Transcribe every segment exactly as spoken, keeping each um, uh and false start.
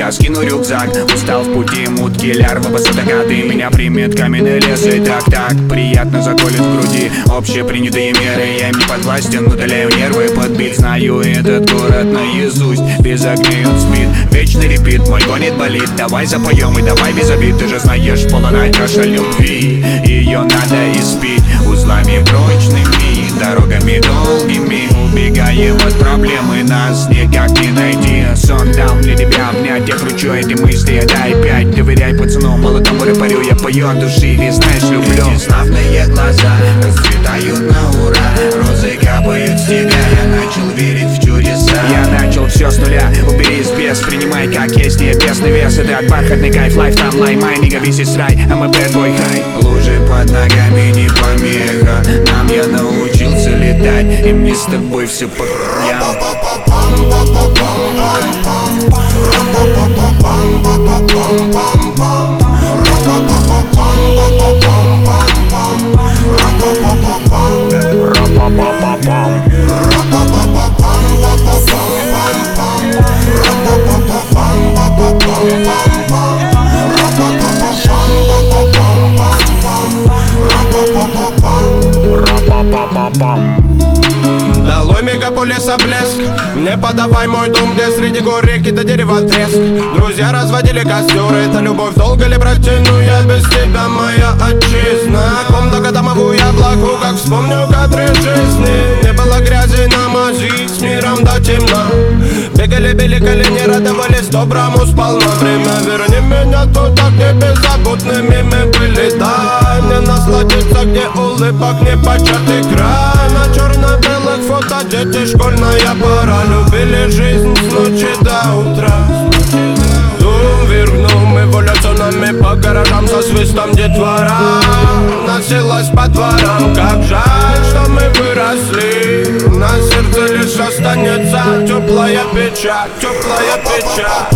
я скину рюкзак. Устал в пути, мутки, лярвы, басатакаты. Меня примет каменный лес, и так-так приятно заколет в груди общепринятые меры. Я им не подвластен, удаляю нервы под бит. Знаю этот город наизусть, без огней он спит. Вечный репит, мой гонит болит. Давай запоем и давай без обид. Ты же знаешь, полная чаша любви, ее надо испить узлами прочными, дорогами долгими. Убегаем от проблемы, нас никак не найти. Сон дал для тебя обнять, я кручу эти мысли, дай пять. Доверяй пацану, молодому рэперю, я пою от души, и знаешь, люблю. Эти славные глаза расцветают на ура, розы капают с тебя, я начал верить в чудеса. Я начал все с нуля, убери из без, принимай как есть небесный вес. Это от бархатный кайф, лайф там лай, май, нига весь рай, I'm a bad boy high. Лужи под ногами не помеха, нам я научился летать, и мне с тобой все по хуям. Долой мегаполиса блеск, мне подавай мой дом, где среди гор реки до дерева треск. Друзья разводили костер, это любовь долго ли протяну я без тебя, моя отчизна. Комната домовую я благу, как вспомню кадры жизни. Не было грязи на мази, с миром до темна. Бегали, били колени, радовались доброму сполна. Время верни меня туда, где беззаботными мы были. Дай мне насладиться, где улыбок не початый край. На черно-белых фото дети, школьная пора. Любили жизнь с ночи до утра. Дум вергнул эволюционами по гаражам со свистом детвора. Носилась по дворам, как жаль, что мы выросли. На сердце лишь останется теплая печаль, теплая печаль.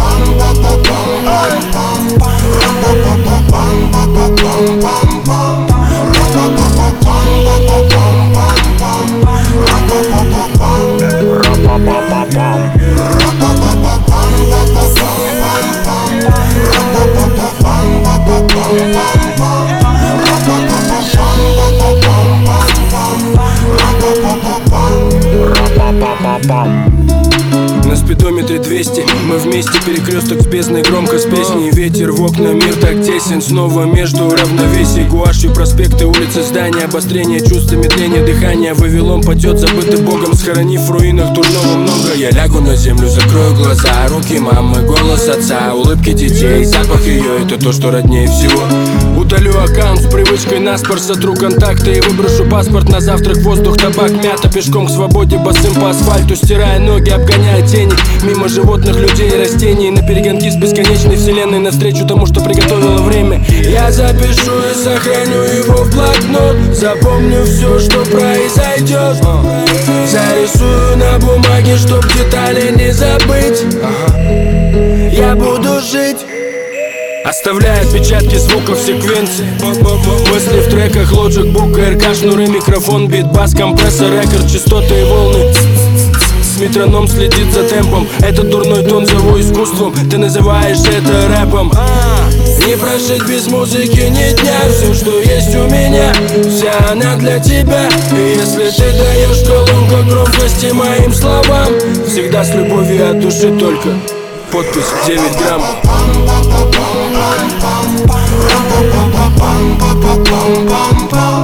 На спидометре двести, мы вместе, перекресток с бездной, громко с песней. Ветер в окна, мир так тесен, снова между равновесий. Гуашью проспекты, улицы, здания, обострение чувства, медление дыхания. Вавилон падет, забытый Богом, схоронив в руинах дурного много. Я лягу на землю, закрою глаза, руки мамы, голос отца, улыбки детей, запах ее, это то, что роднее всего. Удалю аккаунт с привычкой наспор, сотру контакты и выброшу паспорт на завтрак. Воздух, табак, мята, пешком к свободе, босым по асфальту, стирая ноги, обгоняя тени. Мимо животных, людей и растений, на перегонки с бесконечной вселенной, навстречу тому, что приготовило время. Я запишу и сохраню его в блокнот, запомню все, что произойдет. Зарисую на бумаге, чтоб детали не забыть. Я буду жить, оставляя отпечатки звуков секвенции. Мысли в треках, Logic, Book, РК, шнуры, микрофон, бит, бас, компрессор, рекорд, частоты и волны. Метроном следит за темпом, этот дурной тон зову искусством. Ты называешь это рэпом. Не прожить без музыки ни дня. Все, что есть у меня, вся она для тебя. И если ты даешь колонку громкости моим словам, всегда с любовью от души только. Подпись девять грамм.